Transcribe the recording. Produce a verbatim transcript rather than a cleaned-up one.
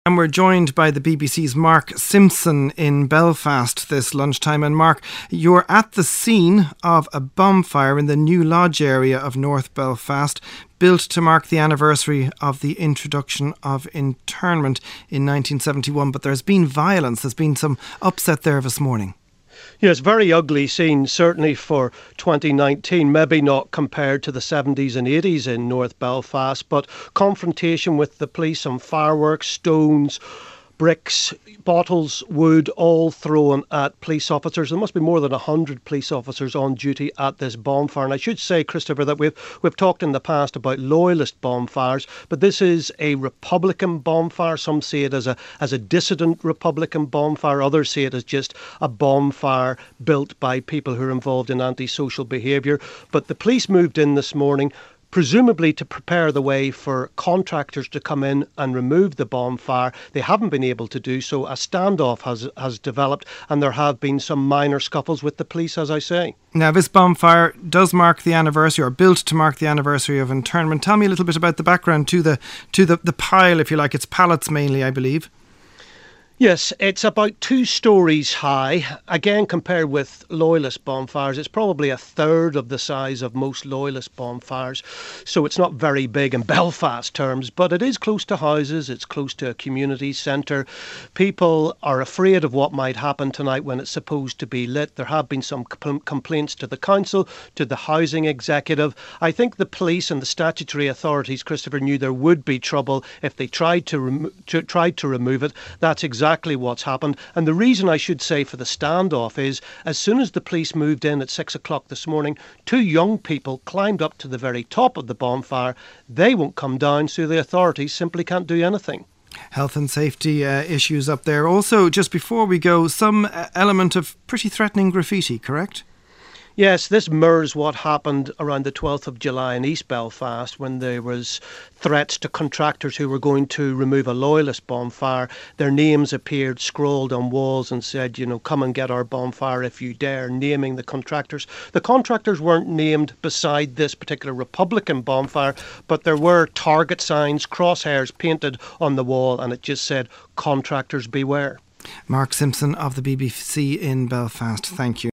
And we're joined by the B B C's Mark Simpson in Belfast this lunchtime. And Mark, you're at the scene of a bonfire in the New Lodge area of North Belfast, built to mark the anniversary of the introduction of internment in nineteen seventy-one. But there's been violence, there's been some upset there this morning. Yes, very ugly scene, certainly for twenty nineteen, maybe not compared to the seventies and eighties in North Belfast, but confrontation with the police on fireworks, stones, bricks, bottles, wood, all thrown at police officers. There must be more than one hundred police officers on duty at this bonfire. And I should say, Christopher, that we've, we've talked in the past about loyalist bonfires, but this is a Republican bonfire. Some see it as a, as a dissident Republican bonfire. Others see it as just a bonfire built by people who are involved in antisocial behaviour. But the police moved in this morning, presumably to prepare the way for contractors to come in and remove the bonfire. They haven't been able to do so. A standoff has has developed, and there have been some minor scuffles with the police, as I say. Now, this bonfire does mark the anniversary, or built to mark the anniversary of internment. Tell me a little bit about the background to the to the, the pile, if you like. It's pallets mainly, I believe. Yes, it's about two stories high. Again, compared with loyalist bonfires, it's probably a third of the size of most loyalist bonfires. So it's not very big in Belfast terms, but it is close to houses. It's close to a community centre. People are afraid of what might happen tonight when it's supposed to be lit. There have been some compl- complaints to the council, to the housing executive. I think the police and the statutory authorities, Christopher, knew there would be trouble if they tried to, remo- to, tried to remove it. That's exactly Exactly what's happened. And the reason, I should say, for the standoff is as soon as the police moved in at six o'clock this morning, two young people climbed up to the very top of the bonfire. They won't come down, so the authorities simply can't do anything. Health and safety uh, issues up there. Also, just before we go, some uh, element of pretty threatening graffiti, correct? Yes, this mirrors what happened around the twelfth of July in East Belfast when there was threats to contractors who were going to remove a loyalist bonfire. Their names appeared scrawled on walls and said, you know, come and get our bonfire if you dare, naming the contractors. The contractors weren't named beside this particular Republican bonfire, but there were target signs, crosshairs painted on the wall, and it just said, contractors beware. Mark Simpson of the B B C in Belfast, thank you.